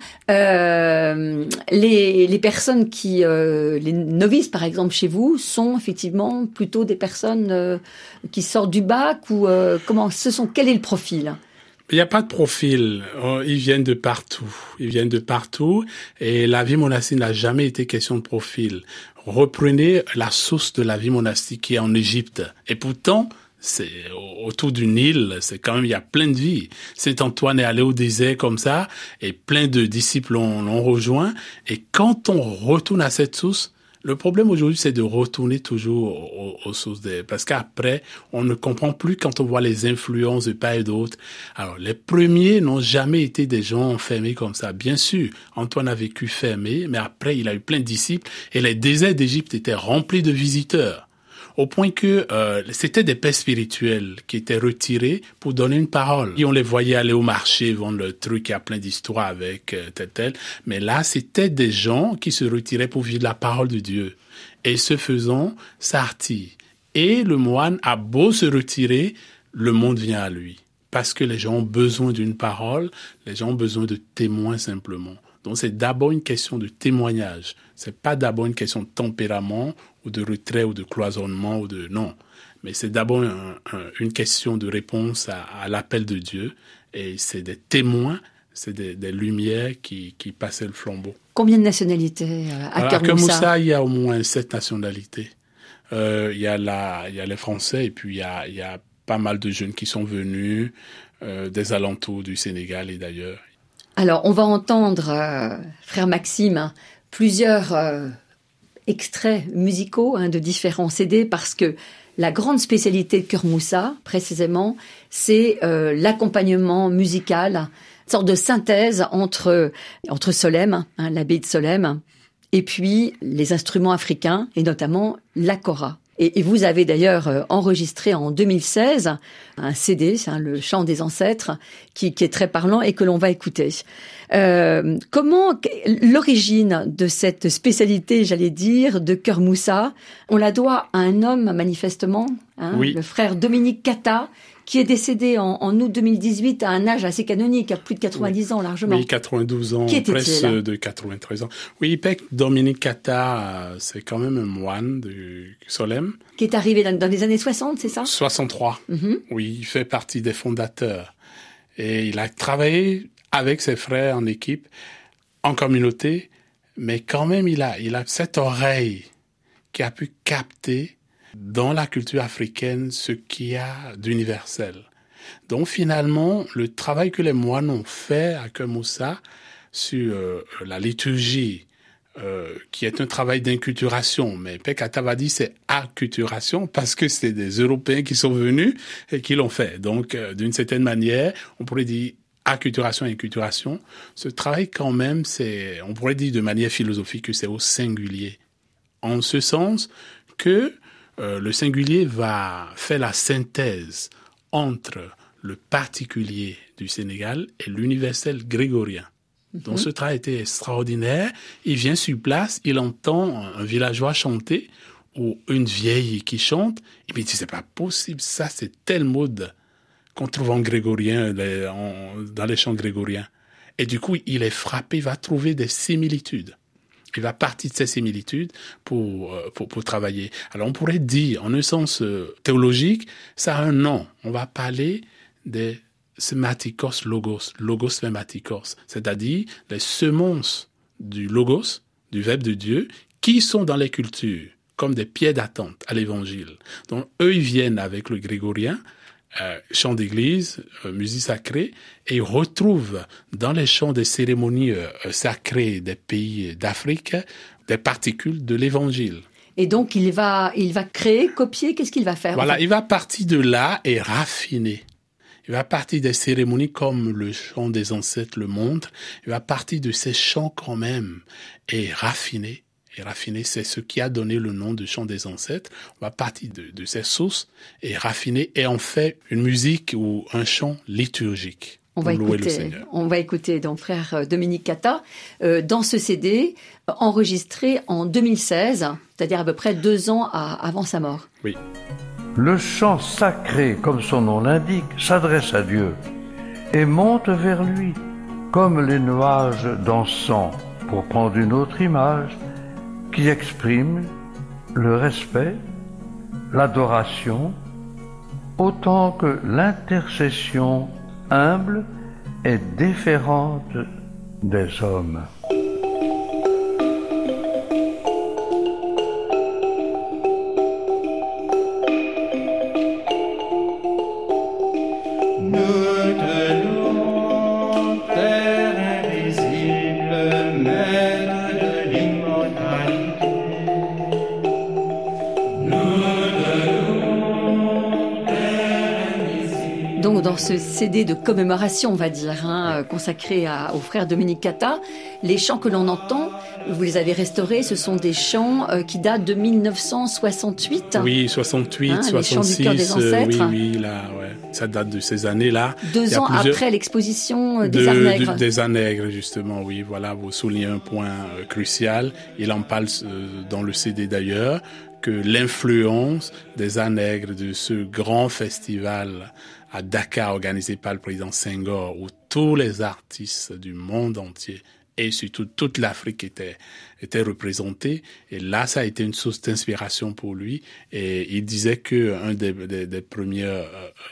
les personnes les novices par exemple chez vous, sont effectivement plutôt des personnes qui sortent du bac ou quel est le profil ? Il n'y a pas de profil. Ils viennent de partout. Et la vie monastique n'a jamais été question de profil. Reprenez la source de la vie monastique qui est en Égypte. Et pourtant, c'est autour du Nil, il y a plein de vie. Saint Antoine est allé au désert comme ça, et plein de disciples l'ont rejoint. Et quand on retourne à cette source, le problème aujourd'hui, c'est de retourner toujours aux sources parce qu'après, on ne comprend plus quand on voit les influences de part et d'autre. Alors, les premiers n'ont jamais été des gens enfermés comme ça. Bien sûr, Antoine a vécu fermé, mais après, il a eu plein de disciples et les déserts d'Égypte étaient remplis de visiteurs. Au point que c'était des pères spirituels qui étaient retirés pour donner une parole. Et on les voyait aller au marché, vendre le truc, il y a plein d'histoires avec tel. Mais là, c'était des gens qui se retiraient pour vivre la parole de Dieu. Et ce faisant, s'artille. Et le moine a beau se retirer, le monde vient à lui. Parce que les gens ont besoin d'une parole, les gens ont besoin de témoins simplement. Donc c'est d'abord une question de témoignage. C'est pas d'abord une question de tempérament ou de retrait ou de cloisonnement non. Mais c'est d'abord une question de réponse à l'appel de Dieu. Et c'est des témoins, c'est des lumières qui passaient le flambeau. Combien de nationalités à Kër Moussa ? À Kër Moussa, il y a au moins 7 nationalités. Il y a les Français et puis il y a pas mal de jeunes qui sont venus des alentours du Sénégal et d'ailleurs. Alors, on va entendre, frère Maxime, plusieurs extraits musicaux de différents CD parce que la grande spécialité de Kër Moussa, précisément, c'est l'accompagnement musical, une sorte de synthèse entre Solem, l'abbaye de Solem, et puis les instruments africains, et notamment la kora. Et vous avez d'ailleurs enregistré en 2016 un CD, le chant des ancêtres, qui est très parlant et que l'on va écouter. Comment l'origine de cette spécialité, j'allais dire, de Kër Moussa, on la doit à un homme manifestement, oui. Le frère Dominique Kata, qui est décédé en août 2018 à un âge assez canonique, à plus de 90 ans largement. Oui, 92 ans, presque de 93 ans. Oui, Père Dominique Kata, c'est quand même un moine de Solem. Qui est arrivé dans les années 60, c'est ça ? 63, Oui, il fait partie des fondateurs. Et il a travaillé avec ses frères en équipe, en communauté, mais quand même il a cette oreille qui a pu capter dans la culture africaine ce qu'il y a d'universel. Donc finalement, le travail que les moines ont fait à Kër Moussa sur la liturgie, qui est un travail d'inculturation, mais Père Kata va dire c'est acculturation parce que c'est des Européens qui sont venus et qui l'ont fait. Donc d'une certaine manière, on pourrait dire acculturation et inculturation. Ce travail quand même, on pourrait dire de manière philosophique que c'est au singulier. En ce sens que le singulier va faire la synthèse entre le particulier du Sénégal et l'universel grégorien. Donc ce travail était extraordinaire. Il vient sur place, il entend un villageois chanter ou une vieille qui chante. Il me dit c'est pas possible, ça c'est tel mode qu'on trouve en grégorien, dans les chants grégoriens. Et du coup, il est frappé, il va trouver des similitudes. Il va partir de ces similitudes pour travailler. Alors on pourrait dire, en un sens théologique, ça a un nom. On va parler des sematikos logos, logos sematikos, c'est-à-dire les semences du logos, du verbe de Dieu, qui sont dans les cultures, comme des pieds d'attente à l'évangile. Donc eux, ils viennent avec le grégorien, chant d'église, musique sacrée, et ils retrouvent dans les chants des cérémonies sacrées des pays d'Afrique des particules de l'évangile. Et donc il va créer, copier, qu'est-ce qu'il va faire? Voilà, il va partir de là et raffiner. il va partir des cérémonies comme le chant des ancêtres le montre, il va partir de ces chants quand même et raffiner. Et raffiner, c'est ce qui a donné le nom de chant des ancêtres. On va partir de ces sources et raffiner et en fait une musique ou un chant liturgique. On va écouter donc frère Dominique Cata dans ce CD enregistré en 2016, c'est-à-dire à peu près 2 ans avant sa mort. Oui. Le chant sacré, comme son nom l'indique, s'adresse à Dieu et monte vers lui, comme les nuages dansant, pour prendre une autre image, qui exprime le respect, l'adoration, autant que l'intercession humble et déférente des hommes. Donc dans ce CD de commémoration, on va dire, consacré au frère Dominique Cata, les chants que l'on entend, vous les avez restaurés, ce sont des chants qui datent de 1968. Oui, 68, 66, les chants du cœur des ancêtres. oui, là, ouais. Ça date de ces années-là. 2 ans après l'exposition des Arts Nègres. Des Arts Nègres, justement, oui, voilà, vous soulignez un point crucial. Il en parle dans le CD d'ailleurs, que l'influence des Arts Nègres, de ce grand festival à Dakar organisé par le président Senghor, où tous les artistes du monde entier et surtout toute l'Afrique était représentée. Et là, ça a été une source d'inspiration pour lui. Et il disait que un des premiers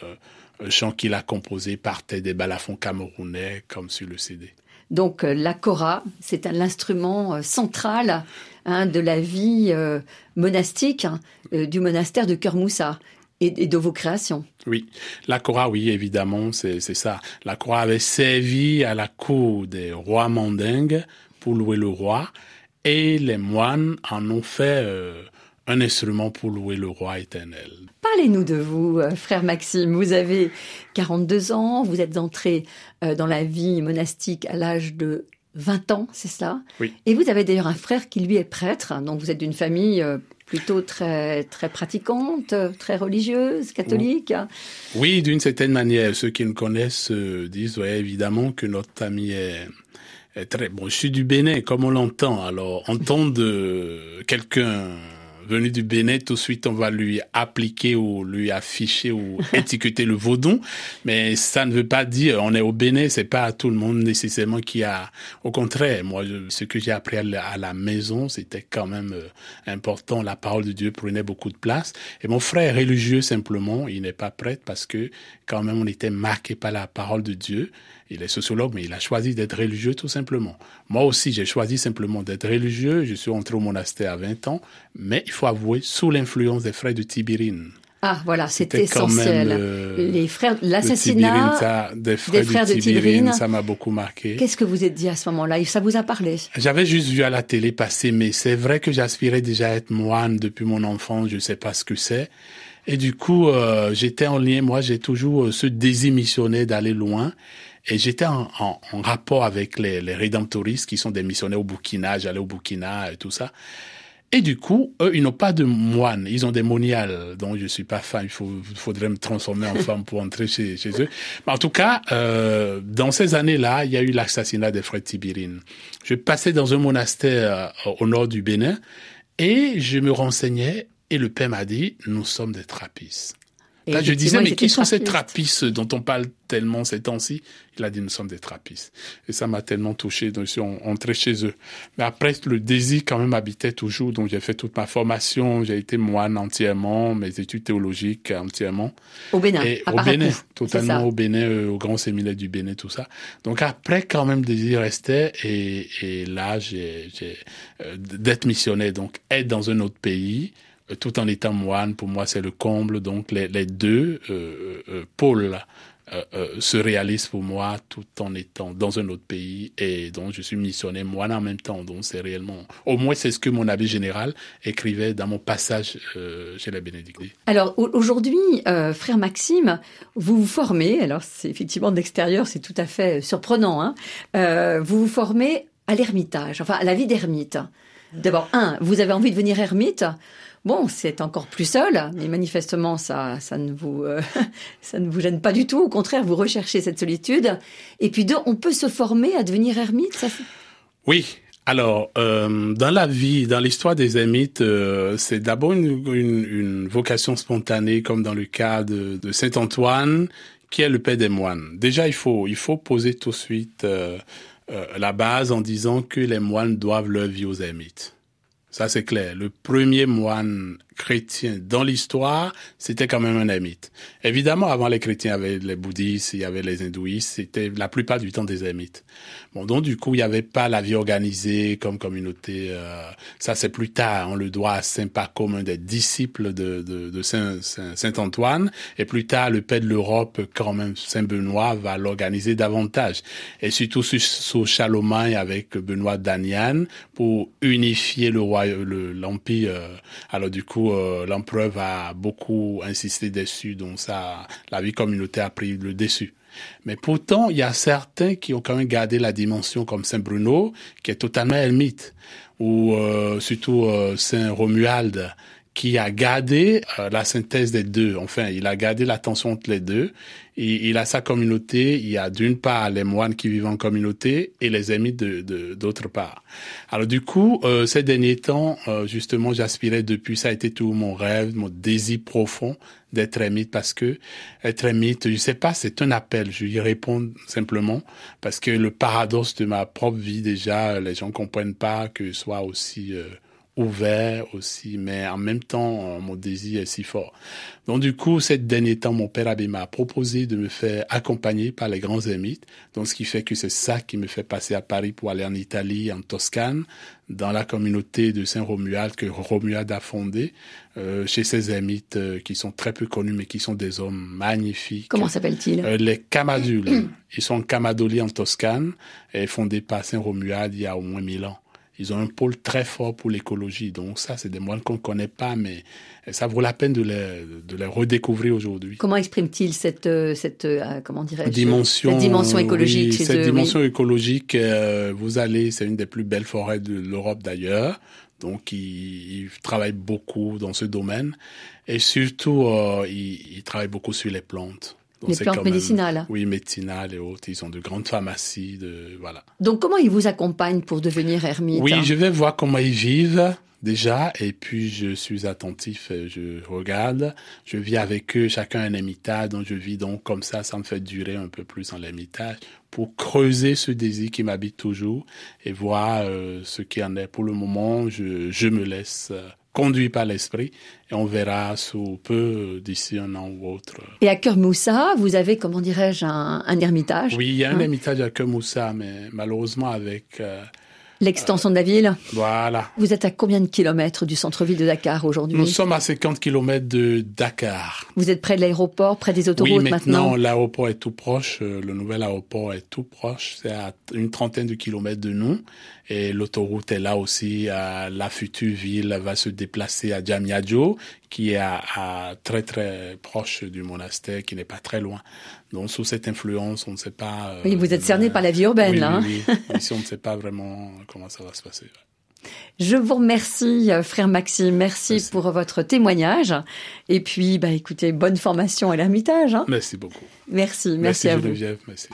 chants qu'il a composés partait des balafons camerounais, comme sur le CD. Donc la kora, c'est un instrument central de la vie monastique du monastère de Cœur Moussa et de vos créations. Oui, la kora, oui, évidemment, c'est ça. La kora avait servi à la cour des rois mandingues pour louer le roi, et les moines en ont fait un instrument pour louer le roi éternel. Parlez-nous de vous, frère Maxime. Vous avez 42 ans, vous êtes entré dans la vie monastique à l'âge de 20 ans, c'est cela ? Oui. Et vous avez d'ailleurs un frère qui, lui, est prêtre, donc vous êtes d'une famille plutôt très, très pratiquante, très religieuse, catholique. Oui, d'une certaine manière. Ceux qui me connaissent disent, ouais, évidemment, que notre ami est très... Bon, je suis du Bénin, comme on l'entend. Alors, entendre quelqu'un venu du Bénin, tout de suite, on va lui appliquer ou lui afficher ou étiqueter le vaudou. Mais ça ne veut pas dire, on est au Bénin, c'est pas tout le monde nécessairement qui a... Au contraire, moi, ce que j'ai appris à la maison, c'était quand même important. La parole de Dieu prenait beaucoup de place. Et mon frère est religieux, simplement. Il n'est pas prêtre parce que, quand même, on était marqué par la parole de Dieu. Il est sociologue, mais il a choisi d'être religieux tout simplement. Moi aussi, j'ai choisi simplement d'être religieux. Je suis entré au monastère à 20 ans, mais il faut avouer, sous l'influence des frères de Tibérine. Ah, voilà, c'est essentiel. Les frères, l'assassinat des frères de Tibérine, ça m'a beaucoup marqué. Qu'est-ce que vous êtes dit à ce moment-là? Ça vous a parlé? J'avais juste vu à la télé passer, mais c'est vrai que j'aspirais déjà à être moine depuis mon enfance. Je sais pas ce que c'est. Et du coup, j'étais en lien. Moi, j'ai toujours ce désir missionnaire d'aller loin. Et j'étais en rapport avec les rédemptoristes qui sont des missionnaires au Burkina. J'allais au Burkina et tout ça. Et du coup, eux, ils n'ont pas de moines. Ils ont des moniales. Donc, je suis pas fan. Il faudrait me transformer en femme pour entrer chez eux. Mais en tout cas, dans ces années-là, il y a eu l'assassinat des frères Tibérine. Je passais dans un monastère au nord du Bénin et je me renseignais et le père m'a dit, nous sommes des trappistes. Là, je disais, mais qui sont ces trappistes dont on parle tellement ces temps-ci? Il a dit, nous sommes des trappistes. Et ça m'a tellement touché, donc je suis entré chez eux. Mais après, le désir quand même habitait toujours, donc j'ai fait toute ma formation, j'ai été moine entièrement, mes études théologiques entièrement. Au Bénin, au Bénin, totalement au Bénin, au grand séminaire du Bénin, tout ça. Donc après, quand même, le désir restait, et là, j'ai d'être missionnaire, donc être dans un autre pays, tout en étant moine, pour moi, c'est le comble. Donc, les deux pôles surréaliste pour moi, tout en étant dans un autre pays, et donc je suis missionnaire moine en même temps. Donc c'est réellement, au moins c'est ce que mon abbé général écrivait dans mon passage chez les bénédictins. Alors aujourd'hui, frère Maxime, vous vous formez, alors c'est effectivement de l'extérieur, c'est tout à fait surprenant, hein, vous vous formez à l'ermitage, enfin à la vie d'ermite. D'abord, vous avez envie de devenir ermite. Bon, c'est encore plus seul, mais manifestement, ça ne vous gêne pas du tout. Au contraire, vous recherchez cette solitude. Et puis deux, on peut se former à devenir ermite, ça fait... Oui. Alors, dans la vie, dans l'histoire des ermites, c'est d'abord une vocation spontanée, comme dans le cas de Saint Antoine, qui est le père des moines. Déjà, il faut poser tout de suite la base en disant que les moines doivent leur vie aux ermites. Ça, c'est clair. Le premier moine chrétien dans l'histoire, c'était quand même un ermite. Évidemment, avant les chrétiens, il y avait les bouddhistes, il y avait les hindouistes, c'était la plupart du temps des ermites. Bon, donc du coup, il n'y avait pas la vie organisée comme communauté. Ça, c'est plus tard. On le doit à Saint Pacôme, un des disciples de Saint Antoine. Et plus tard, le père de l'Europe, quand même, Saint Benoît, va l'organiser davantage. Et surtout sous Charlemagne avec Benoît d'Aniane pour unifier l'empire. Alors du coup, l'empereur va beaucoup insister dessus, donc ça, la vie communautaire a pris le dessus. Mais pourtant, il y a certains qui ont quand même gardé la dimension, comme Saint Bruno, qui est totalement ermite, ou surtout Saint Romuald, qui a gardé la synthèse des deux. Enfin, il a gardé la tension entre les deux. Et il a sa communauté. Il y a d'une part les moines qui vivent en communauté et les ermites d'autre part. Alors du coup, ces derniers temps, justement, j'aspirais depuis, ça a été tout mon rêve, mon désir profond d'être ermite, parce que être ermite, je sais pas, c'est un appel. Je y réponds simplement parce que le paradoxe de ma propre vie, déjà, les gens comprennent pas que je sois aussi ouvert aussi, mais en même temps, mon désir est si fort. Donc du coup, ces derniers temps, mon père abbé m'a proposé de me faire accompagner par les grands ermites. Donc ce qui fait que c'est ça qui me fait passer à Paris pour aller en Italie, en Toscane, dans la communauté de Saint Romuald que Romuald a fondée, chez ces ermites qui sont très peu connus, mais qui sont des hommes magnifiques. Comment s'appellent-ils? Les Camadules. Ils sont en Camadoli, en Toscane, et fondés par Saint Romuald il y a au moins 1000 ans. Ils ont un pôle très fort pour l'écologie. Donc ça, c'est des moines qu'on ne connaît pas, mais ça vaut la peine de les redécouvrir aujourd'hui. Comment exprime-t-il cette comment dirais-je, dimension, cette dimension écologique chez eux? Cette dimension écologique, vous allez, c'est une des plus belles forêts de l'Europe d'ailleurs. Donc, ils travaillent beaucoup dans ce domaine. Et surtout, ils travaillent beaucoup sur les plantes. Donc les plantes médicinales. Oui, médicinales et autres. Ils ont de grandes pharmacies, voilà. Donc, comment ils vous accompagnent pour devenir ermite? Oui, je vais voir comment ils vivent déjà, et puis je suis attentif, je regarde, je vis avec eux, chacun un ermitage, donc je vis donc comme ça me fait durer un peu plus en l'ermitage, pour creuser ce désir qui m'habite toujours, et voir ce qu'il en est. Pour le moment, je me laisse conduit par l'esprit, et on verra sous peu, d'ici un an ou autre. Et à Cœur-Moussa, vous avez, comment dirais-je, un ermitage? Oui, il y a un ermitage à Cœur-Moussa, mais malheureusement avec... l'extension de la ville? Voilà. Vous êtes à combien de kilomètres du centre-ville de Dakar aujourd'hui? Nous sommes à 50 kilomètres de Dakar. Vous êtes près de l'aéroport, près des autoroutes maintenant? Oui, maintenant, l'aéroport est tout proche. Le nouvel aéroport est tout proche. C'est à une trentaine de kilomètres de nous. Et l'autoroute est là aussi. La future ville va se déplacer à Diamniadio, qui est à très très proche du monastère, qui n'est pas très loin. Donc sous cette influence, on ne sait pas... oui, vous êtes cerné par la vie urbaine, oui, là. Oui. Ici, on ne sait pas vraiment comment ça va se passer. Je vous remercie, frère Maxime. Merci pour votre témoignage. Et puis, écoutez, bonne formation à l'ermitage. Hein. Merci beaucoup. Merci à vous. Geneviève, merci.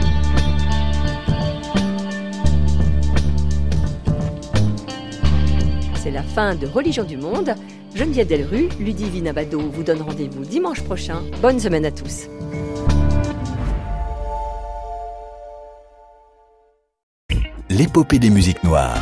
C'est la fin de Religion du Monde. Geneviève Delrue, Ludivine Abado vous donne rendez-vous dimanche prochain. Bonne semaine à tous. L'épopée des musiques noires.